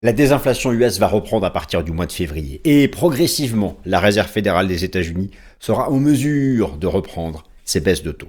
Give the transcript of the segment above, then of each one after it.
La désinflation US va reprendre à partir du mois de février et progressivement, la Réserve fédérale des États-Unis sera en mesure de reprendre ses baisses de taux.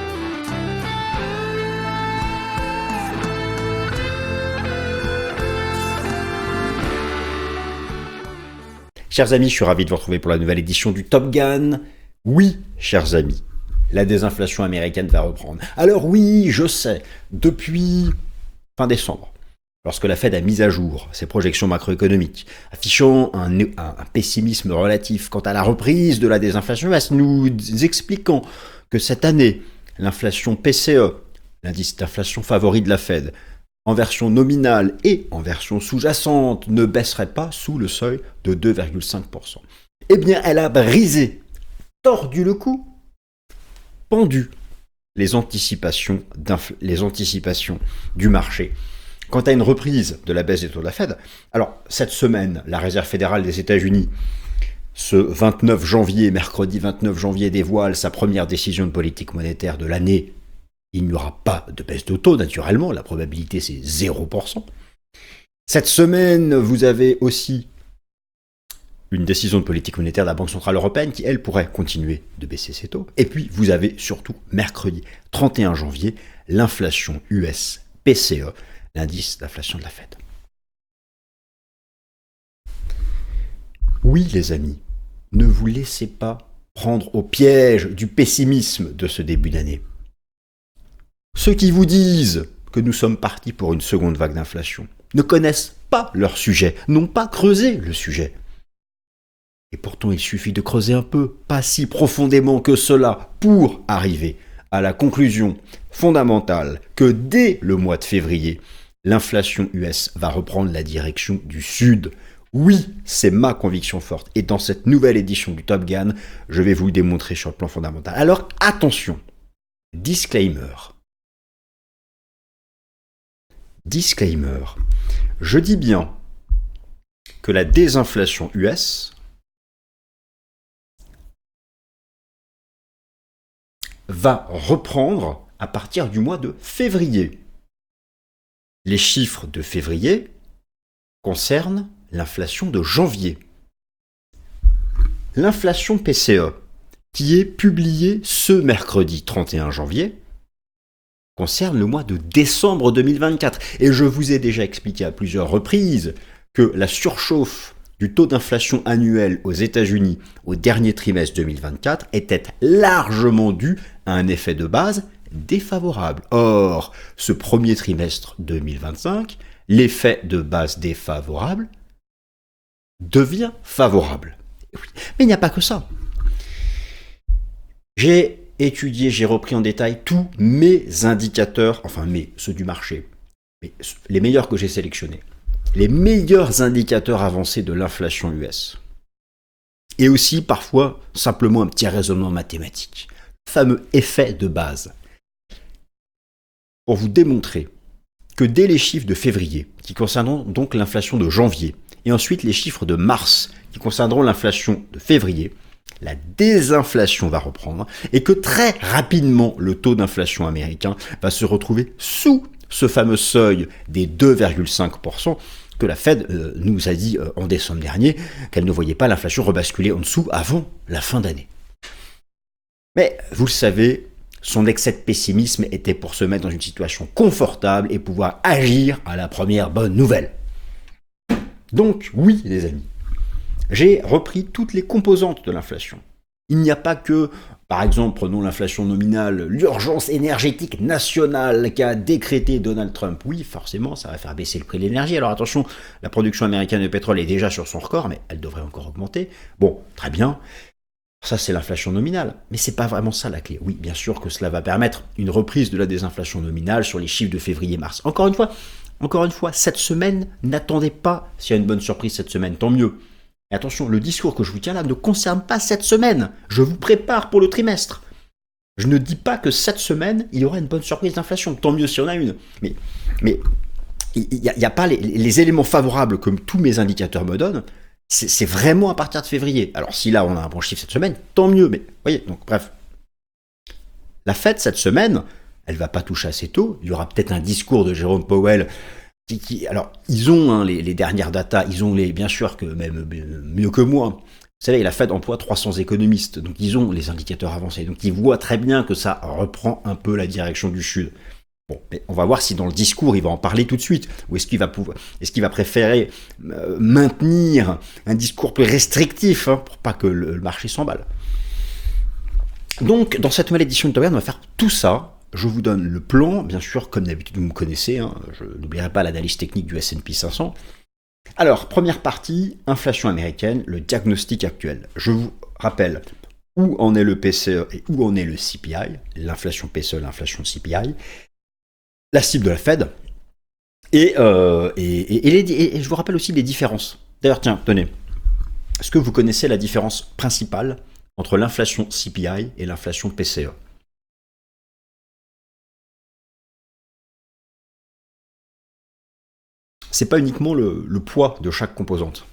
Chers amis, je suis ravi de vous retrouver pour la nouvelle édition du Top Gun. Oui, chers amis, la désinflation américaine va reprendre. Alors oui, je sais, depuis fin décembre, lorsque la Fed a mis à jour ses projections macroéconomiques, affichant un pessimisme relatif quant à la reprise de la désinflation, nous expliquant que cette année, l'inflation PCE, l'indice d'inflation favori de la Fed, en version nominale et en version sous-jacente, ne baisserait pas sous le seuil de 2,5%. Eh bien, elle a brisé, tordu le cou, pendu les anticipations du marché. Quant à une reprise de la baisse des taux de la Fed, alors cette semaine, la Réserve fédérale des États-Unis, ce 29 janvier, mercredi 29 janvier, dévoile sa première décision de politique monétaire de l'année. Il n'y aura pas de baisse de taux, naturellement, la probabilité c'est 0%. Cette semaine, vous avez aussi une décision de politique monétaire de la Banque Centrale Européenne qui, elle, pourrait continuer de baisser ses taux. Et puis, vous avez surtout, mercredi 31 janvier, l'inflation US PCE, l'indice d'inflation de la Fed. Oui, les amis, ne vous laissez pas prendre au piège du pessimisme de ce début d'année. Ceux qui vous disent que nous sommes partis pour une seconde vague d'inflation ne connaissent pas leur sujet, n'ont pas creusé le sujet. Et pourtant, il suffit de creuser un peu, pas si profondément que cela, pour arriver à la conclusion fondamentale que dès le mois de février, l'inflation US va reprendre la direction du sud. Oui, c'est ma conviction forte. Et dans cette nouvelle édition du Top Gun, je vais vous le démontrer sur le plan fondamental. Alors attention, disclaimer. Disclaimer. Je dis bien que la désinflation US va reprendre à partir du mois de février. Les chiffres de février concernent l'inflation de janvier. L'inflation PCE, qui est publiée ce mercredi 31 janvier, concerne le mois de décembre 2024. Et je vous ai déjà expliqué à plusieurs reprises que la surchauffe du taux d'inflation annuel aux États-Unis au dernier trimestre 2024 était largement due à un effet de base défavorable. Or, ce premier trimestre 2025, l'effet de base défavorable devient favorable. Mais il n'y a pas que ça. J'ai repris en détail tous mes indicateurs, ceux du marché, mais les meilleurs que j'ai sélectionnés, les meilleurs indicateurs avancés de l'inflation US. Et aussi, parfois, simplement un petit raisonnement mathématique. Le fameux effet de base. Pour vous démontrer que dès les chiffres de février, qui concerneront donc l'inflation de janvier, et ensuite les chiffres de mars, qui concerneront l'inflation de février, la désinflation va reprendre et que très rapidement, le taux d'inflation américain va se retrouver sous ce fameux seuil des 2,5% que la Fed nous a dit en décembre dernier qu'elle ne voyait pas l'inflation rebasculer en dessous avant la fin d'année. Mais vous le savez, son excès de pessimisme était pour se mettre dans une situation confortable et pouvoir agir à la première bonne nouvelle. Donc oui, les amis, j'ai repris toutes les composantes de l'inflation. Il n'y a pas que, par exemple, prenons l'inflation nominale, l'urgence énergétique nationale qu'a décrété Donald Trump. Oui, forcément, ça va faire baisser le prix de l'énergie. Alors attention, la production américaine de pétrole est déjà sur son record, mais elle devrait encore augmenter. Bon, très bien. Ça, c'est l'inflation nominale. Mais c'est pas vraiment ça la clé. Oui, bien sûr que cela va permettre une reprise de la désinflation nominale sur les chiffres de février-mars. Encore une fois, cette semaine, n'attendez pas s'il y a une bonne surprise cette semaine, tant mieux. Et attention, le discours que je vous tiens là ne concerne pas cette semaine. Je vous prépare pour le trimestre. Je ne dis pas que cette semaine, il y aura une bonne surprise d'inflation. Tant mieux s'il y en a une. Mais il n'y a pas les éléments favorables que tous mes indicateurs me donnent. C'est vraiment à partir de février. Alors si là, on a un bon chiffre cette semaine, tant mieux. Mais voyez, donc bref. La Fed, cette semaine, elle ne va pas toucher à ses taux. Il y aura peut-être un discours de Jérôme Powell Alors, ils ont les dernières datas, ils ont bien sûr que même mieux que moi. Vous savez, la Fed emploie 300 économistes, donc ils ont les indicateurs avancés, donc ils voient très bien que ça reprend un peu la direction du Sud. Bon, mais on va voir si dans le discours il va en parler tout de suite, ou est-ce qu'il va préférer maintenir un discours plus restrictif pour pas que le marché s'emballe. Donc, dans cette nouvelle édition de Top Gun, on va faire tout ça. Je vous donne le plan, bien sûr, comme d'habitude, vous me connaissez, je n'oublierai pas l'analyse technique du S&P 500. Alors, première partie, inflation américaine, le diagnostic actuel. Je vous rappelle où en est le PCE et où en est le CPI, l'inflation PCE, l'inflation CPI, la cible de la Fed, et je vous rappelle aussi les différences. D'ailleurs, tiens, tenez, est-ce que vous connaissez la différence principale entre l'inflation CPI et l'inflation PCE? C'est pas uniquement le poids de chaque composante.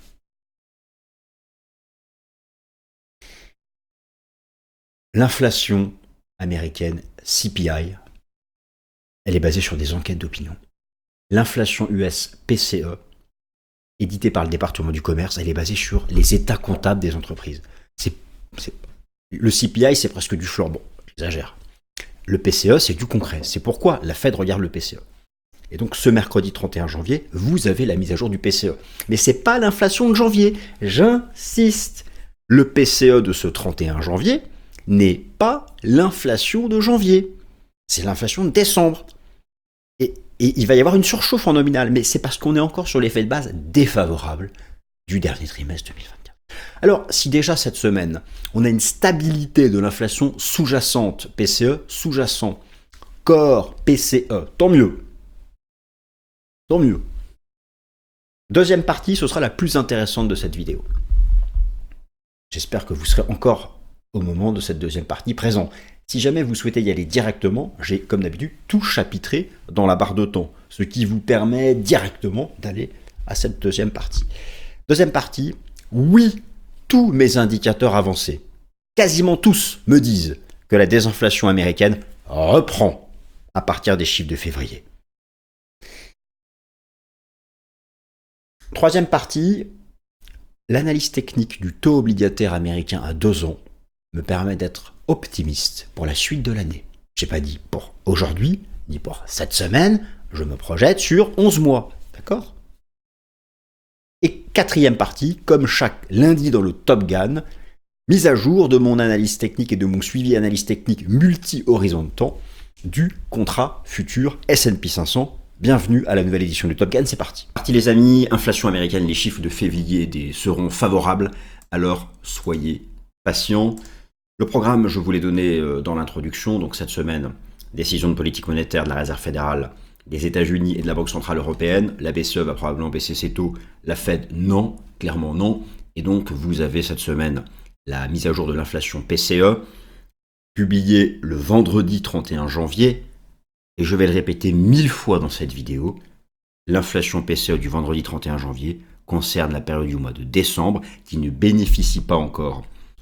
L'inflation américaine CPI, elle est basée sur des enquêtes d'opinion. L'inflation US PCE, éditée par le département du commerce, elle est basée sur les états comptables des entreprises. Le CPI, c'est presque du fleurbon, j'exagère. Le PCE, c'est du concret. C'est pourquoi la Fed regarde le PCE. Et donc, ce mercredi 31 janvier, vous avez la mise à jour du PCE. Mais ce n'est pas l'inflation de janvier. J'insiste. Le PCE de ce 31 janvier n'est pas l'inflation de janvier. C'est l'inflation de décembre. Et il va y avoir une surchauffe en nominal. Mais c'est parce qu'on est encore sur l'effet de base défavorable du dernier trimestre 2024. Alors, si déjà cette semaine, on a une stabilité de l'inflation sous-jacente, PCE sous-jacent, corps PCE, tant mieux. Tant mieux. Deuxième partie, ce sera la plus intéressante de cette vidéo. J'espère que vous serez encore au moment de cette deuxième partie présent. Si jamais vous souhaitez y aller directement, j'ai comme d'habitude tout chapitré dans la barre de temps, ce qui vous permet directement d'aller à cette deuxième partie. Deuxième partie, oui, tous mes indicateurs avancés, quasiment tous, me disent que la désinflation américaine reprend à partir des chiffres de février. Troisième partie, l'analyse technique du taux obligataire américain à 2 ans me permet d'être optimiste pour la suite de l'année. Je n'ai pas dit pour aujourd'hui, ni pour cette semaine, je me projette sur 11 mois, d'accord? Et quatrième partie, comme chaque lundi dans le Top Gun, mise à jour de mon analyse technique et de mon suivi analyse technique multi-horizon de temps du contrat futur S&P 500. Bienvenue à la nouvelle édition du Top Gun, c'est parti. Parti les amis, inflation américaine, les chiffres de février seront favorables, alors soyez patients. Le programme, je vous l'ai donné dans l'introduction, donc cette semaine, décision de politique monétaire de la Réserve fédérale des États-Unis et de la Banque centrale européenne. La BCE va probablement baisser ses taux, la Fed non, clairement non. Et donc vous avez cette semaine la mise à jour de l'inflation PCE, publiée le vendredi 31 janvier. Et je vais le répéter 1000 fois dans cette vidéo, l'inflation PCE du vendredi 31 janvier concerne la période du mois de décembre qui ne bénéficie pas encore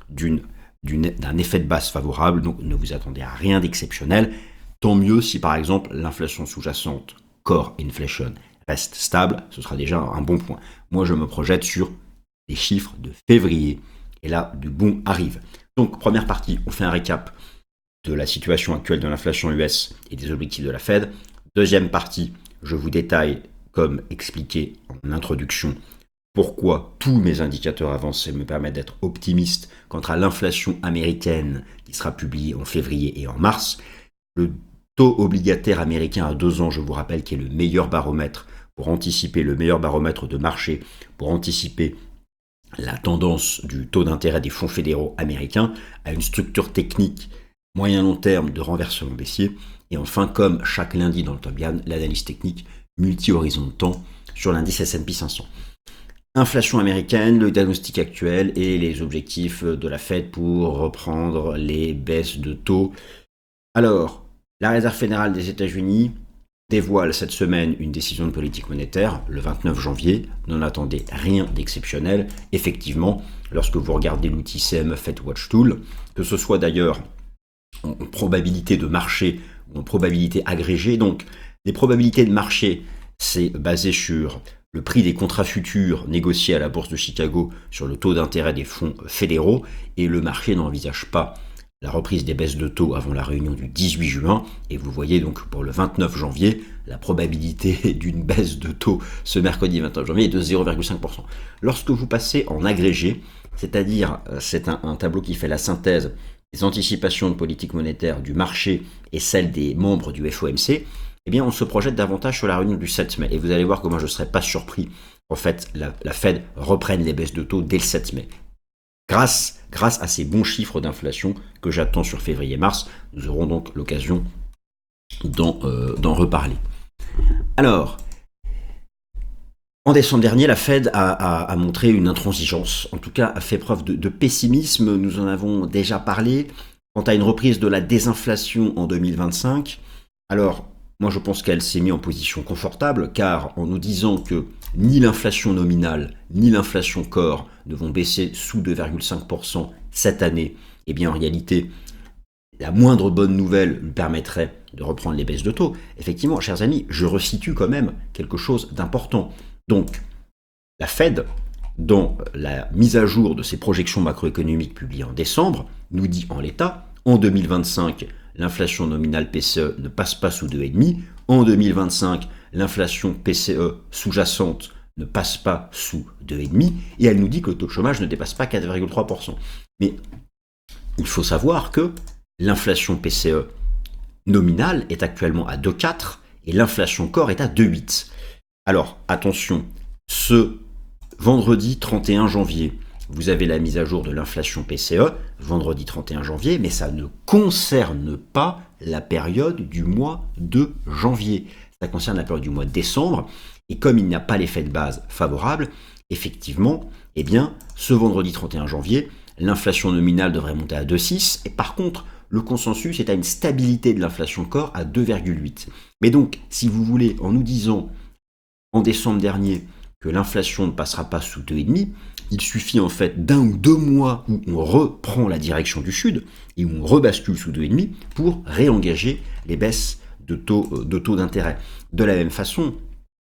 d'un effet de base favorable, donc ne vous attendez à rien d'exceptionnel. Tant mieux si par exemple l'inflation sous-jacente, core inflation, reste stable, ce sera déjà un bon point. Moi je me projette sur les chiffres de février, et là du bon arrive. Donc première partie, on fait un récap de la situation actuelle de l'inflation US et des objectifs de la Fed. Deuxième partie, je vous détaille, comme expliqué en introduction, pourquoi tous mes indicateurs avancés me permettent d'être optimiste quant à l'inflation américaine qui sera publiée en février et en mars. Le taux obligataire américain à 2 ans, je vous rappelle, qui est le meilleur baromètre pour anticiper, le meilleur baromètre de marché pour anticiper la tendance du taux d'intérêt des fonds fédéraux américains, a une structure technique moyen-long terme de renversement baissier. Et enfin, comme chaque lundi dans le Top Gun, l'analyse technique multi-horizon de temps sur l'indice S&P 500. Inflation américaine, le diagnostic actuel et les objectifs de la Fed pour reprendre les baisses de taux. Alors, la Réserve fédérale des États-Unis dévoile cette semaine une décision de politique monétaire le 29 janvier. N'en attendez rien d'exceptionnel. Effectivement, lorsque vous regardez l'outil CME Fed Watch Tool, que ce soit d'ailleurs en probabilité de marché ou en probabilité agrégée. Donc, les probabilités de marché, c'est basé sur le prix des contrats futurs négociés à la bourse de Chicago sur le taux d'intérêt des fonds fédéraux, et le marché n'envisage pas la reprise des baisses de taux avant la réunion du 18 juin, et vous voyez donc pour le 29 janvier, la probabilité d'une baisse de taux ce mercredi 29 janvier est de 0,5%. Lorsque vous passez en agrégé, c'est-à-dire c'est un tableau qui fait la synthèse des anticipations de politique monétaire du marché et celles des membres du FOMC, eh bien on se projette davantage sur la réunion du 7 mai. Et vous allez voir que moi je ne serais pas surpris, en fait, la Fed reprenne les baisses de taux dès le 7 mai. Grâce à ces bons chiffres d'inflation que j'attends sur février-mars, nous aurons donc l'occasion d'en reparler. Alors, en décembre dernier, la Fed a montré une intransigeance, en tout cas a fait preuve de pessimisme, nous en avons déjà parlé. Quant à une reprise de la désinflation en 2025, alors moi je pense qu'elle s'est mise en position confortable, car en nous disant que ni l'inflation nominale, ni l'inflation corps ne vont baisser sous 2,5% cette année, eh bien en réalité, la moindre bonne nouvelle lui permettrait de reprendre les baisses de taux. Effectivement, chers amis, je resitue quand même quelque chose d'important. Donc, la Fed, dans la mise à jour de ses projections macroéconomiques publiées en décembre, nous dit en l'état, en 2025, l'inflation nominale PCE ne passe pas sous 2,5%, en 2025, l'inflation PCE sous-jacente ne passe pas sous 2,5%, et elle nous dit que le taux de chômage ne dépasse pas 4,3%. Mais il faut savoir que l'inflation PCE nominale est actuellement à 2,4% et l'inflation corps est à 2,8%. Alors, attention, ce vendredi 31 janvier, vous avez la mise à jour de l'inflation PCE, vendredi 31 janvier, mais ça ne concerne pas la période du mois de janvier. Ça concerne la période du mois de décembre, et comme il n'y a pas l'effet de base favorable, effectivement, eh bien, ce vendredi 31 janvier, l'inflation nominale devrait monter à 2,6, et par contre, le consensus est à une stabilité de l'inflation corps à 2,8. Mais donc, si vous voulez, en nous disant en décembre dernier que l'inflation ne passera pas sous 2,5, il suffit en fait d'un ou deux mois où on reprend la direction du sud et où on rebascule sous 2,5 pour réengager les baisses de taux d'intérêt. De la même façon,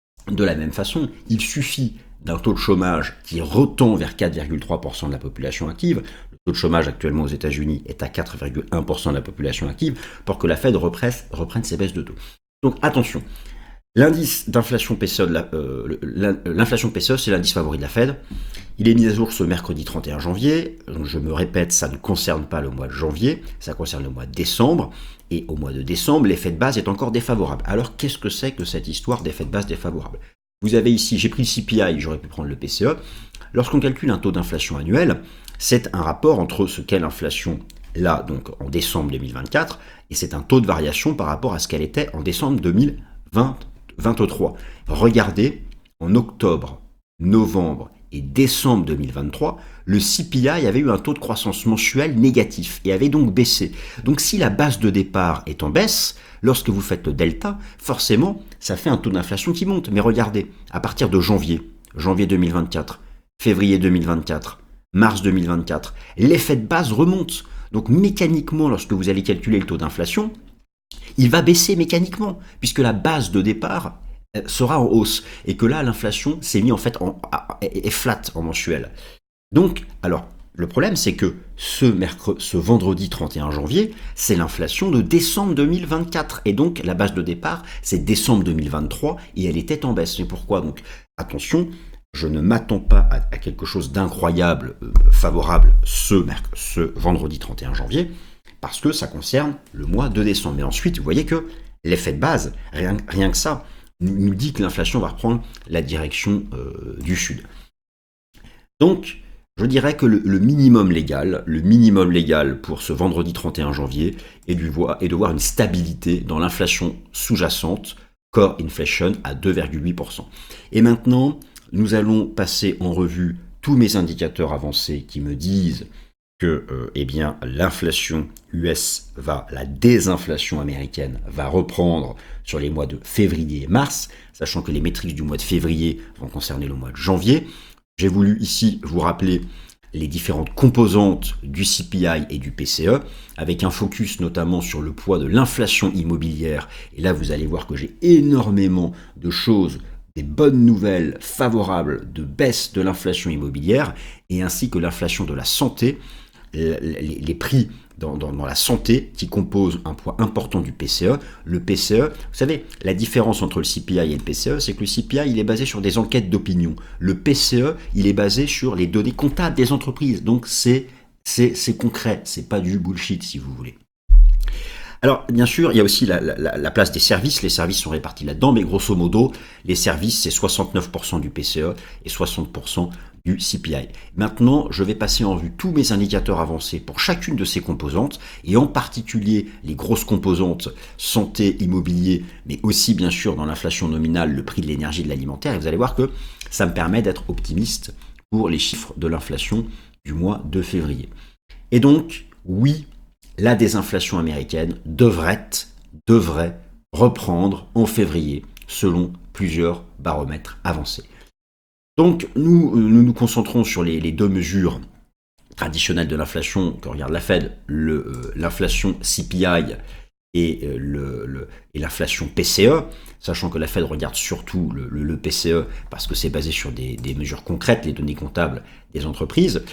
il suffit d'un taux de chômage qui retend vers 4,3% de la population active. Le taux de chômage actuellement aux États-Unis est à 4,1% de la population active pour que la Fed reprenne ses baisses de taux. Donc attention, l'indice d'inflation PCE, l'inflation PCE, c'est l'indice favori de la Fed. Il est mis à jour ce mercredi 31 janvier. Donc je me répète, ça ne concerne pas le mois de janvier, ça concerne le mois de décembre. Et au mois de décembre, l'effet de base est encore défavorable. Alors qu'est-ce que c'est que cette histoire d'effet de base défavorable ? Vous avez ici, j'ai pris le CPI, j'aurais pu prendre le PCE. Lorsqu'on calcule un taux d'inflation annuel, c'est un rapport entre ce qu'est l'inflation là, donc en décembre 2024, et c'est un taux de variation par rapport à ce qu'elle était en décembre 2023. Regardez, en octobre, novembre et décembre 2023, le CPI avait eu un taux de croissance mensuel négatif et avait donc baissé. Donc si la base de départ est en baisse, lorsque vous faites le delta, forcément, ça fait un taux d'inflation qui monte. Mais regardez, à partir de janvier 2024, février 2024, mars 2024, l'effet de base remonte. Donc mécaniquement, lorsque vous allez calculer le taux d'inflation, il va baisser mécaniquement, puisque la base de départ sera en hausse, et que là, l'inflation s'est mise en fait est flat en mensuel. Donc, alors, le problème, c'est que ce vendredi 31 janvier, c'est l'inflation de décembre 2024, et donc la base de départ, c'est décembre 2023, et elle était en baisse. C'est pourquoi, donc, attention, je ne m'attends pas à quelque chose d'incroyable, favorable ce vendredi 31 janvier, parce que ça concerne le mois de décembre. Mais ensuite, vous voyez que l'effet de base, rien que ça, nous dit que l'inflation va reprendre la direction du sud. Donc, je dirais que le minimum légal pour ce vendredi 31 janvier est de voir une stabilité dans l'inflation sous-jacente, core inflation, à 2,8%. Et maintenant, nous allons passer en revue tous mes indicateurs avancés qui me disent que l'inflation US la désinflation américaine va reprendre sur les mois de février et mars, sachant que les métriques du mois de février vont concerner le mois de janvier. J'ai voulu ici vous rappeler les différentes composantes du CPI et du PCE, avec un focus notamment sur le poids de l'inflation immobilière. Et là, vous allez voir que j'ai énormément de choses des bonnes nouvelles favorables de baisse de l'inflation immobilière et ainsi que l'inflation de la santé, les prix dans la santé qui composent un poids important du PCE. Le PCE, vous savez, la différence entre le CPI et le PCE, c'est que le CPI, il est basé sur des enquêtes d'opinion. Le PCE, il est basé sur les données comptables des entreprises. Donc c'est concret, c'est pas du bullshit si vous voulez. Alors, bien sûr, il y a aussi la place des services. Les services sont répartis là-dedans, mais grosso modo, les services, c'est 69% du PCE et 60% du CPI. Maintenant, je vais passer en revue tous mes indicateurs avancés pour chacune de ces composantes, et en particulier les grosses composantes santé, immobilier, mais aussi, bien sûr, dans l'inflation nominale, le prix de l'énergie et de l'alimentaire. Et vous allez voir que ça me permet d'être optimiste pour les chiffres de l'inflation du mois de février. Et donc, oui, la désinflation américaine devrait reprendre en février, selon plusieurs baromètres avancés. Donc, nous concentrons sur les deux mesures traditionnelles de l'inflation que regarde la Fed, l'inflation CPI et l'inflation PCE, sachant que la Fed regarde surtout le PCE parce que c'est basé sur des mesures concrètes, les données comptables des entreprises.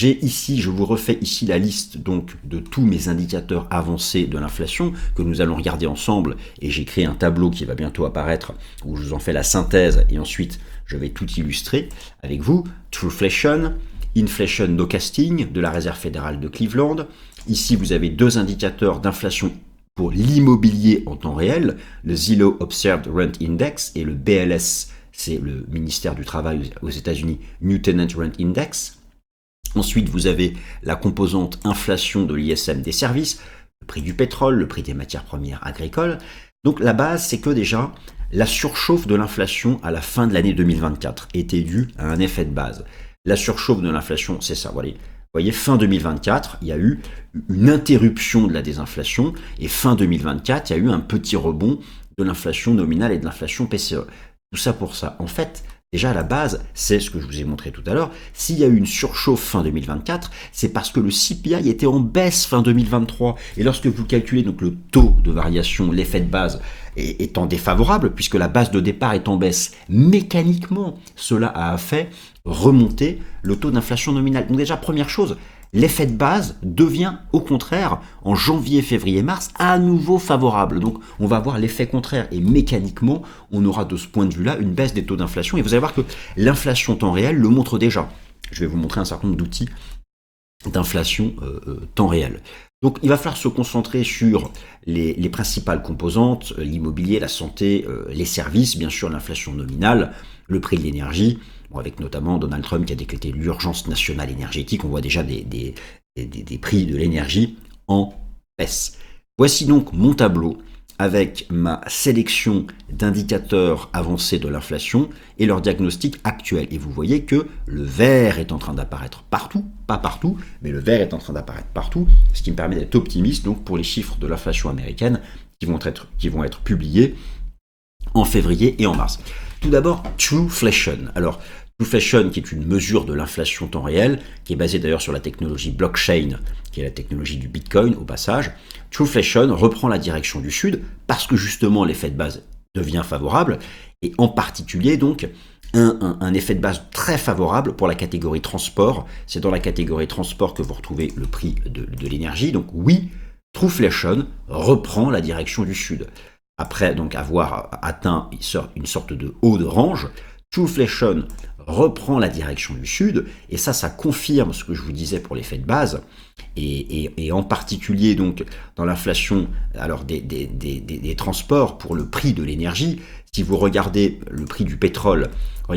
Je vous refais ici la liste donc de tous mes indicateurs avancés de l'inflation que nous allons regarder ensemble, et j'ai créé un tableau qui va bientôt apparaître où je vous en fais la synthèse et ensuite je vais tout illustrer avec vous. Trueflation, Inflation Nowcasting de la Réserve fédérale de Cleveland. Ici vous avez deux indicateurs d'inflation pour l'immobilier en temps réel, le Zillow Observed Rent Index et le BLS, c'est le ministère du Travail aux États-Unis, New Tenant Rent Index. Ensuite, vous avez la composante inflation de l'ISM des services, le prix du pétrole, le prix des matières premières agricoles. Donc la base, c'est que déjà, la surchauffe de l'inflation à la fin de l'année 2024 était due à un effet de base. La surchauffe de l'inflation, c'est ça, vous voyez, fin 2024, il y a eu une interruption de la désinflation, et fin 2024, il y a eu un petit rebond de l'inflation nominale et de l'inflation PCE. Tout ça pour ça. En fait, déjà, à la base, c'est ce que je vous ai montré tout à l'heure. S'il y a eu une surchauffe fin 2024, c'est parce que le CPI était en baisse fin 2023. Et lorsque vous calculez donc le taux de variation, l'effet de base étant défavorable, puisque la base de départ est en baisse, mécaniquement, cela a fait remonter le taux d'inflation nominale. Donc déjà, première chose, l'effet de base devient au contraire, en janvier, février, mars, à nouveau favorable. Donc on va voir l'effet contraire et mécaniquement, on aura de ce point de vue-là une baisse des taux d'inflation. Et vous allez voir que l'inflation temps réel le montre déjà. Je vais vous montrer un certain nombre d'outils d'inflation temps réel. Donc il va falloir se concentrer sur les principales composantes, l'immobilier, la santé, les services, bien sûr l'inflation nominale, le prix de l'énergie. Bon, avec notamment Donald Trump qui a décrété l'urgence nationale énergétique, on voit déjà des prix de l'énergie en baisse. Voici donc mon tableau avec ma sélection d'indicateurs avancés de l'inflation et leur diagnostic actuel. Et vous voyez que le vert est en train d'apparaître partout, pas partout, mais le vert est en train d'apparaître partout, ce qui me permet d'être optimiste donc pour les chiffres de l'inflation américaine qui vont être publiés en février et en mars. Tout d'abord, Trueflation. Alors, Trueflation, qui est une mesure de l'inflation temps réel, qui est basée d'ailleurs sur la technologie blockchain, qui est la technologie du Bitcoin au passage. Trueflation reprend la direction du sud parce que justement l'effet de base devient favorable, et en particulier donc un effet de base très favorable pour la catégorie transport. C'est dans la catégorie transport que vous retrouvez le prix de l'énergie. Donc oui, Trueflation reprend la direction du sud. Après donc avoir atteint une sorte de haut de range, Trueflation reprend la direction du sud, et ça confirme ce que je vous disais pour l'effet de base, et en particulier donc dans l'inflation alors des transports pour le prix de l'énergie. Si vous regardez le prix du pétrole,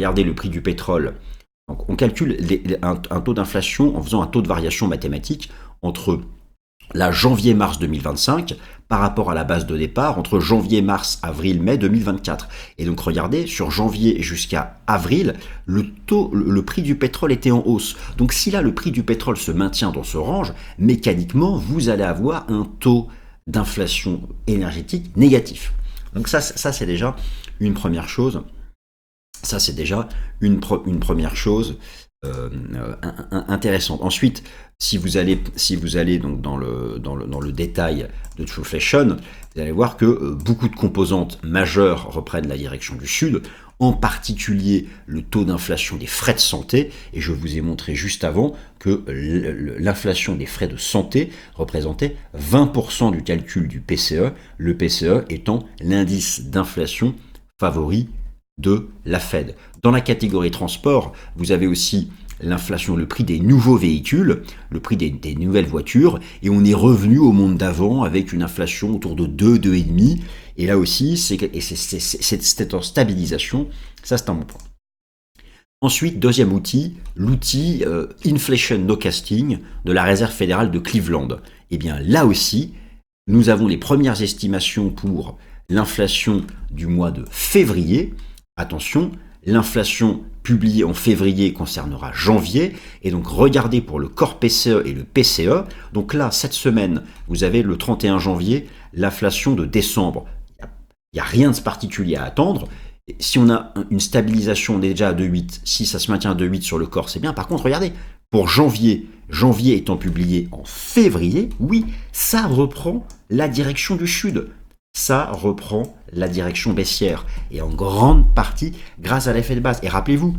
donc on calcule un taux d'inflation en faisant un taux de variation mathématique entre la janvier-mars 2025 par rapport à la base de départ entre janvier, mars, avril, mai 2024. Et donc regardez, sur janvier jusqu'à avril, le prix du pétrole était en hausse. Donc si là le prix du pétrole se maintient dans ce range, mécaniquement vous allez avoir un taux d'inflation énergétique négatif. Donc ça c'est déjà une première chose. Ça c'est déjà une première chose intéressante. Ensuite, si vous allez donc dans le détail de Trueflation, vous allez voir que beaucoup de composantes majeures reprennent la direction du sud, en particulier le taux d'inflation des frais de santé, et je vous ai montré juste avant que l'inflation des frais de santé représentait 20% du calcul du PCE, le PCE étant l'indice d'inflation favori de la Fed. Dans la catégorie transport, vous avez aussi l'inflation, le prix des nouveaux véhicules, le prix des nouvelles voitures, et on est revenu au monde d'avant avec une inflation autour de 2, 2,5, et là aussi, c'est en stabilisation, ça c'est un bon point. Ensuite, deuxième outil, l'outil Inflation Nowcasting de la Réserve fédérale de Cleveland. Et bien là aussi, nous avons les premières estimations pour l'inflation du mois de février. Attention, l'inflation publiée en février concernera janvier, et donc regardez pour le corps PCE et le PCE. Donc là, cette semaine, vous avez le 31 janvier, l'inflation de décembre. Il n'y a rien de particulier à attendre. Si on a une stabilisation déjà à 2,8, si ça se maintient à 2,8 sur le corps, c'est bien. Par contre, regardez, pour janvier étant publié en février, oui, ça reprend la direction du sud. Ça reprend la direction baissière, et en grande partie grâce à l'effet de base. Et rappelez-vous,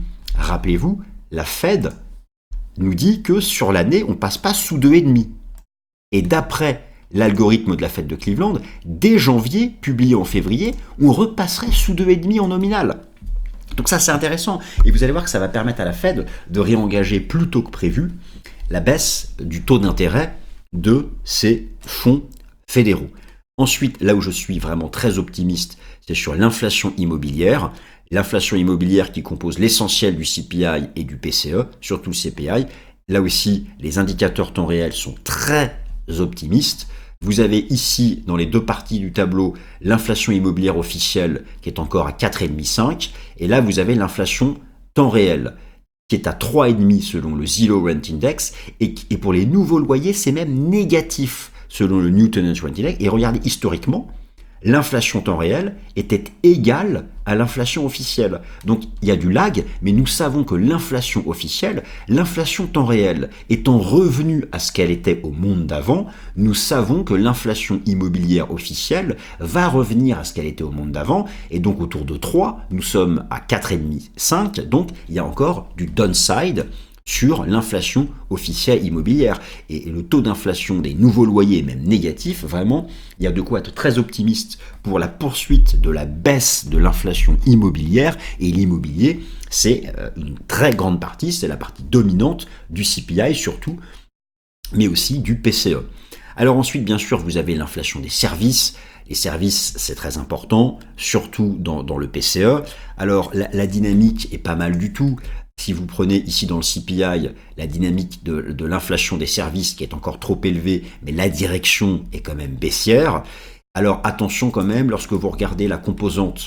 la Fed nous dit que sur l'année, on ne passe pas sous 2,5. Et d'après l'algorithme de la Fed de Cleveland, dès janvier, publié en février, on repasserait sous 2,5 en nominal. Donc ça, c'est intéressant. Et vous allez voir que ça va permettre à la Fed de réengager plus tôt que prévu la baisse du taux d'intérêt de ses fonds fédéraux. Ensuite, là où je suis vraiment très optimiste, c'est sur l'inflation immobilière. L'inflation immobilière qui compose l'essentiel du CPI et du PCE, surtout le CPI. Là aussi, les indicateurs temps réel sont très optimistes. Vous avez ici, dans les deux parties du tableau, l'inflation immobilière officielle qui est encore à 4,5-5. Et là, vous avez l'inflation temps réel qui est à 3,5 selon le Zillow Rent Index. Et pour les nouveaux loyers, c'est même négatif selon le New Tenant Rent Index. Et regardez, historiquement, l'inflation temps réel était égale à l'inflation officielle. Donc il y a du lag, mais nous savons que l'inflation officielle, l'inflation temps réel étant revenue à ce qu'elle était au monde d'avant, nous savons que l'inflation immobilière officielle va revenir à ce qu'elle était au monde d'avant, et donc autour de 3, nous sommes à 4,5, 5, donc il y a encore du downside sur l'inflation officielle immobilière. Et le taux d'inflation des nouveaux loyers est même négatif. Vraiment, il y a de quoi être très optimiste pour la poursuite de la baisse de l'inflation immobilière. Et l'immobilier, c'est une très grande partie, c'est la partie dominante du CPI surtout, mais aussi du PCE. Alors ensuite, bien sûr, vous avez l'inflation des services. Les services, c'est très important, surtout dans le PCE. Alors, la dynamique est pas mal du tout. Si vous prenez ici dans le CPI la dynamique de l'inflation des services qui est encore trop élevée, mais la direction est quand même baissière. Alors attention quand même, lorsque vous regardez la composante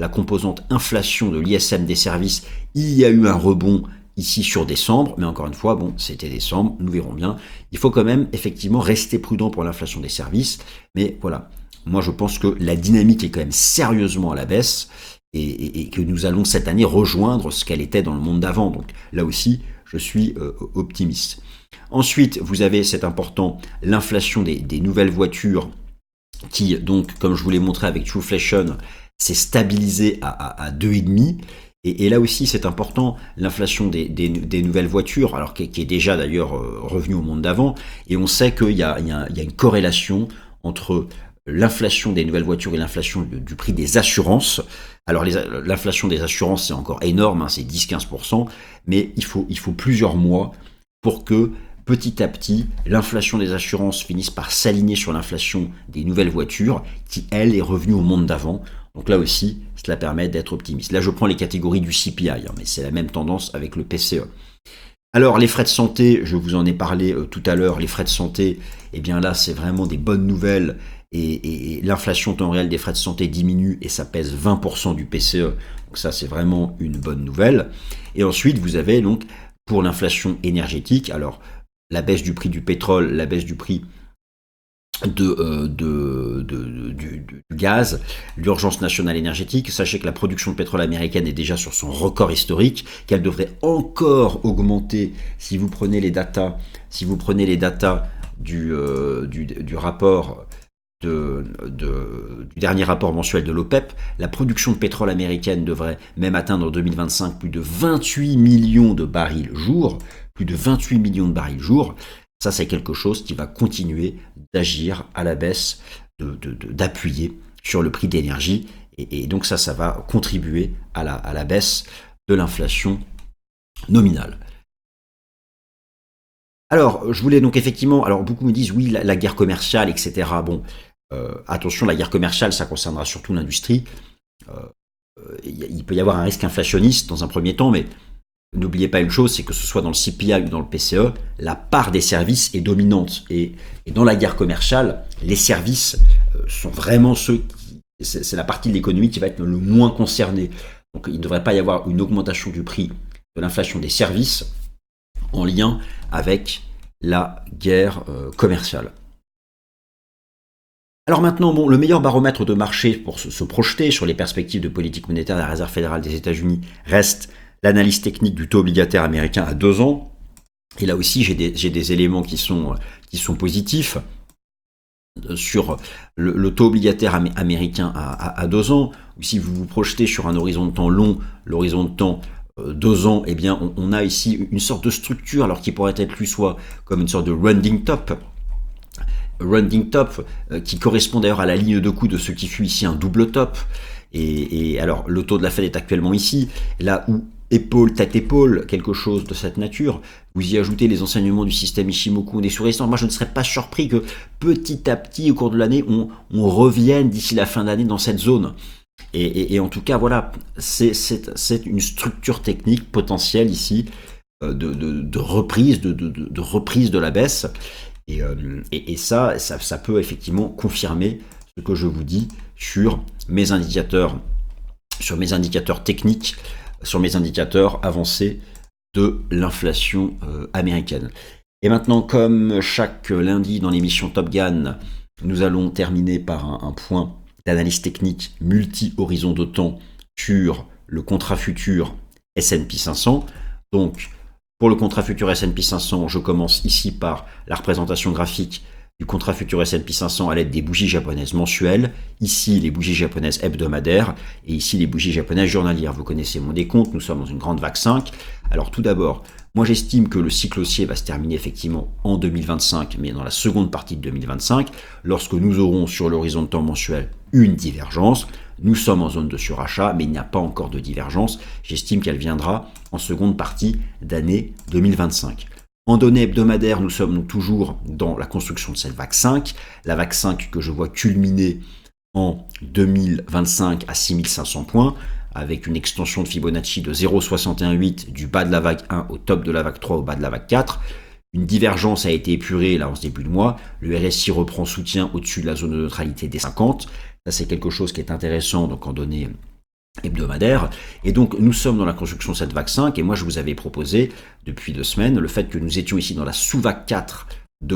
inflation de l'ISM des services, il y a eu un rebond ici sur décembre, mais encore une fois, bon, c'était décembre, nous verrons bien. Il faut quand même effectivement rester prudent pour l'inflation des services, mais voilà, moi je pense que la dynamique est quand même sérieusement à la baisse, et que nous allons cette année rejoindre ce qu'elle était dans le monde d'avant. Donc là aussi, je suis optimiste. Ensuite, vous avez, c'est important, l'inflation des nouvelles voitures qui, donc, comme je vous l'ai montré avec Trueflation, s'est stabilisée à 2,5. Et là aussi, c'est important, l'inflation des nouvelles voitures, alors qui est déjà d'ailleurs revenue au monde d'avant. Et on sait qu'il y a une corrélation entre l'inflation des nouvelles voitures et l'inflation du prix des assurances. Alors l'inflation des assurances, c'est encore énorme, hein, c'est 10-15%, mais il faut plusieurs mois pour que petit à petit, l'inflation des assurances finisse par s'aligner sur l'inflation des nouvelles voitures, qui elle est revenue au monde d'avant. Donc là aussi, cela permet d'être optimiste. Là, je prends les catégories du CPI, hein, mais c'est la même tendance avec le PCE. Alors les frais de santé, je vous en ai parlé tout à l'heure, les frais de santé, eh bien là, c'est vraiment des bonnes nouvelles. Et l'inflation temps réel des frais de santé diminue et ça pèse 20% du PCE. Donc ça, c'est vraiment une bonne nouvelle. Et ensuite, vous avez donc pour l'inflation énergétique, alors la baisse du prix du pétrole, la baisse du prix du gaz, l'urgence nationale énergétique. Sachez que la production de pétrole américaine est déjà sur son record historique, qu'elle devrait encore augmenter si vous prenez les datas du rapport du dernier rapport mensuel de l'OPEP, la production de pétrole américaine devrait même atteindre en 2025 plus de 28 millions de barils jour, plus de 28 millions de barils jour. Ça, c'est quelque chose qui va continuer d'agir à la baisse, d'appuyer sur le prix d'énergie, et donc ça va contribuer à la baisse de l'inflation nominale. Alors, je voulais donc effectivement, alors beaucoup me disent oui, la guerre commerciale, etc. Bon, attention, la guerre commerciale, ça concernera surtout l'industrie. Il peut y avoir un risque inflationniste dans un premier temps, mais n'oubliez pas une chose, c'est que ce soit dans le CPI ou dans le PCE, la part des services est dominante. Et dans la guerre commerciale, les services sont vraiment c'est la partie de l'économie qui va être le moins concernée. Donc il ne devrait pas y avoir une augmentation du prix de l'inflation des services en lien avec la guerre commerciale. Alors maintenant, bon, le meilleur baromètre de marché pour se projeter sur les perspectives de politique monétaire de la Réserve fédérale des États-Unis reste l'analyse technique du taux obligataire américain à 2 ans. Et là aussi, j'ai des éléments qui sont positifs sur le taux obligataire américain à 2 ans. Ou si vous vous projetez sur un horizon de temps long, l'horizon de temps 2 ans, eh bien, on a ici une sorte de structure, alors qui pourrait être lu soit comme une sorte de rounding top, qui correspond d'ailleurs à la ligne de coup de ce qui fut ici un double top. Et alors, le taux de la Fed est actuellement ici, là où épaule, tête-épaule, quelque chose de cette nature. Vous y ajoutez les enseignements du système Ishimoku, on est sur résistance. Moi, je ne serais pas surpris que petit à petit, au cours de l'année, on revienne d'ici la fin d'année dans cette zone. Et en tout cas, voilà, c'est une structure technique potentielle ici de reprise de la baisse. Et ça peut effectivement confirmer ce que je vous dis sur mes indicateurs techniques, sur mes indicateurs avancés de l'inflation américaine. Et maintenant, comme chaque lundi dans l'émission Top Gun, nous allons terminer par un point d'analyse technique multi-horizon de temps sur le contrat futur S&P 500. Donc, pour le contrat futur S&P 500, je commence ici par la représentation graphique du contrat futur S&P 500 à l'aide des bougies japonaises mensuelles, ici les bougies japonaises hebdomadaires, et ici les bougies japonaises journalières. Vous connaissez mon décompte, nous sommes dans une grande vague 5. Alors tout d'abord, moi j'estime que le cycle haussier va se terminer effectivement en 2025, mais dans la seconde partie de 2025, lorsque nous aurons sur l'horizon de temps mensuel une divergence. Nous sommes en zone de surachat, mais il n'y a pas encore de divergence. J'estime qu'elle viendra en seconde partie d'année 2025. En données hebdomadaires, nous sommes toujours dans la construction de cette vague 5. La vague 5 que je vois culminer en 2025 à 6500 points, avec une extension de Fibonacci de 0,618 du bas de la vague 1 au top de la vague 3 au bas de la vague 4. Une divergence a été épurée là en ce début de mois. Le RSI reprend soutien au-dessus de la zone de neutralité des 50. Ça, c'est quelque chose qui est intéressant donc en données hebdomadaire. Et donc, nous sommes dans la construction de cette vague 5, et moi, je vous avais proposé, depuis 2 semaines, le fait que nous étions ici dans la sous-vague 4 de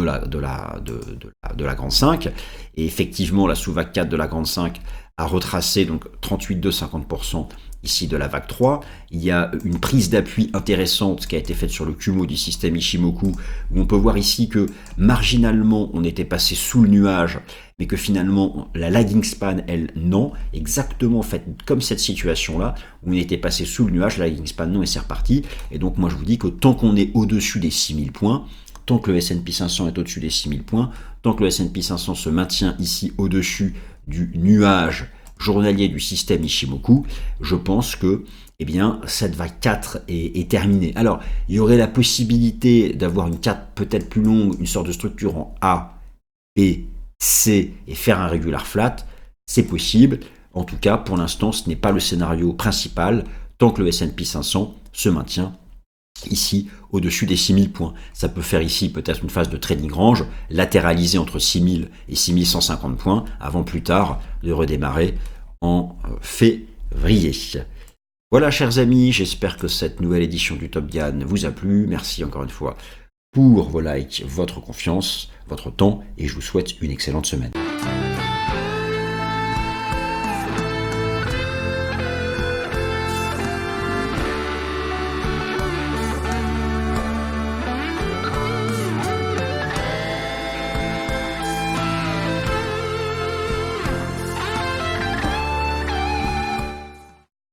la grande 5, et effectivement, la sous-vague 4 de la grande 5 a retracé donc 38,2-50% ici de la vague 3. Il y a une prise d'appui intéressante qui a été faite sur le Kumo du système Ishimoku, où on peut voir ici que marginalement on était passé sous le nuage, mais que finalement la lagging span, elle, non, exactement en fait comme cette situation-là, où on était passé sous le nuage, la lagging span non, et c'est reparti. Et donc moi je vous dis que tant qu'on est au-dessus des 6000 points, tant que le S&P 500 est au-dessus des 6000 points, tant que le S&P 500 se maintient ici au-dessus du nuage journalier du système Ishimoku, je pense que cette vague 4 est terminée. Alors, il y aurait la possibilité d'avoir une 4 peut-être plus longue, une sorte de structure en A, B, C et faire un regular flat. C'est possible. En tout cas, pour l'instant, ce n'est pas le scénario principal tant que le S&P 500 se maintient ici au-dessus des 6000 points. Ça peut faire ici peut-être une phase de trading range, latéralisée entre 6000 et 6150 points, avant plus tard de redémarrer en février. Voilà, chers amis, j'espère que cette nouvelle édition du Top Gun vous a plu. Merci encore une fois pour vos likes, votre confiance, votre temps, et je vous souhaite une excellente semaine.